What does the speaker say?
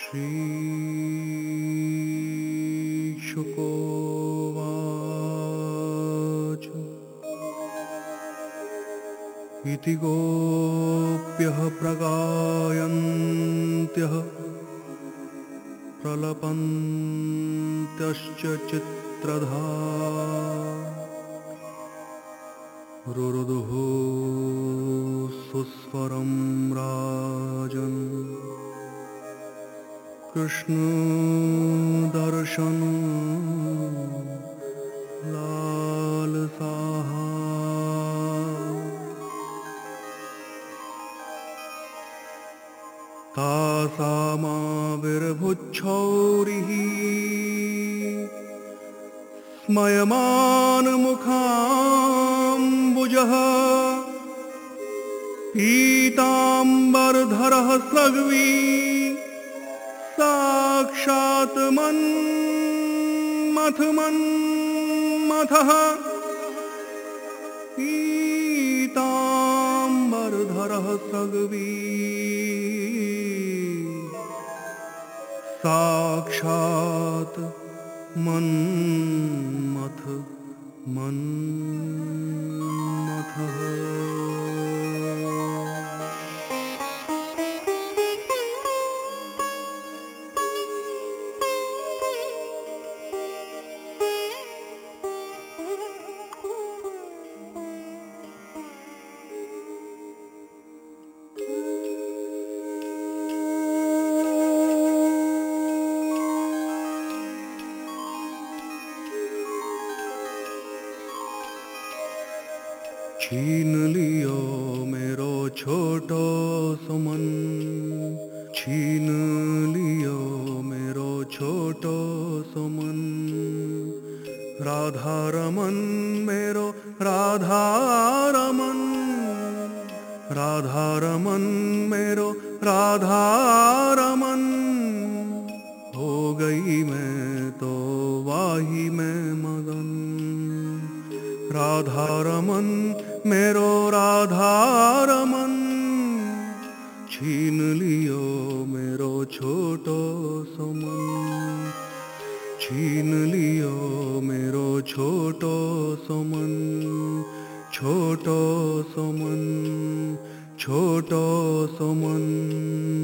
श्रीशुकोवाच इति गोप्यः प्रगायन्त्यः प्रलपन्त्यश्च चित्रधा रुरुदुः सुस्वरं राजन् कृष्ण दर्शन लालसाः तासामाविर्भुच्छौरिः स्मयमानमुखाम्बुजः पीताम्बरधरः स्रग्वी साक्षात् मन्मथः पीताम्बरधरः स्रग्वी साक्षात् मन्मथः। छीन लियो मेरो छोटो सुमन, छीन लियो मेरो छोटो सुमन। राधा रमन मेरो राधा रमन, राधा रमन मेरो राधा रमन। हो गई मैं तो वाही में मगन, राधा रमन मेरो राधा रमन। छीन लियो मेरो छोटो सुमन, छीन लियो मेरो छोटो सुमन। छोटो सुमन, छोटो सुमन।